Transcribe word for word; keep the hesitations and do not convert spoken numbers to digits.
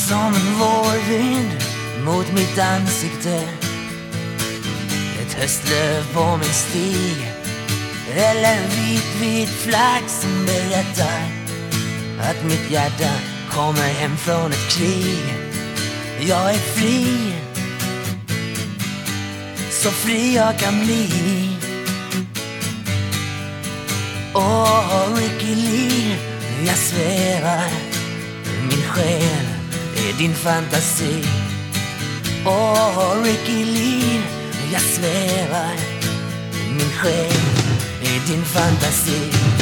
Som en vårvind mot mitt ansikte, ett höstlöv på min stig, eller en vit, vit flagg som berättar att mitt hjärta kommer hem från ett krig. Jag är fri, så fri jag kan bli. Åh, Ricky Lee, jag svävar, min själ är din fantasi. Åh, Ricky Lee, jag svävar, min själ är din fantasi.